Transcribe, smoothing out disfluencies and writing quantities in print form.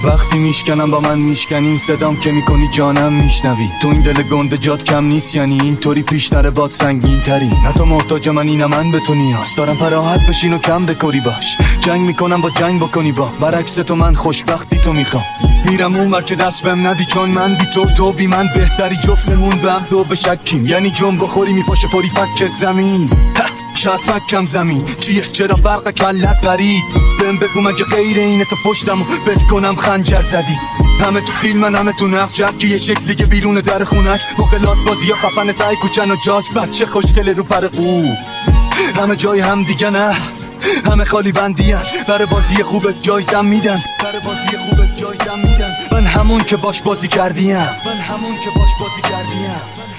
وقتی میشکنم با من میشکنیم، صدام که میکنی جانم میشنوی. تو این دل گنده جات کم نیست، یعنی اینطوری پیش نره باد سنگین تری. نه تو محتاج منی نه من به تو نیاز دارم، پراحت بشین و کم بکوری باش. جنگ میکنم با جنگ بکنی با برعکس تو، من خوشبختی تو میخوام. میرم اونور که دست بهم ندی، چون من بی تو تو بی من بهتری. جفتمون به هم دو بشکیم، یعنی جون بخوری میپاشه فوری فکت زمین. شاید فکم زمین چیه، چرا فرق کلت پرید؟ بهم بگو مگه غیر اینه تو پشتمو بس کنم خنجر زدی؟ همه تو فیلمن همه تو نقشت که یه شکلی که بیرون در خونش مقلات بازی یا خفن تای کوچن و جاش بچه خوشگله رو پر قو. همه جای هم دیگه نه، همه خالی بندی هست. برای بازی خوبت جایزم میدن، برای بازی خوبت جایزم میدن. من همون که باش بازی کردیم، من همون که باش بازی کردیم.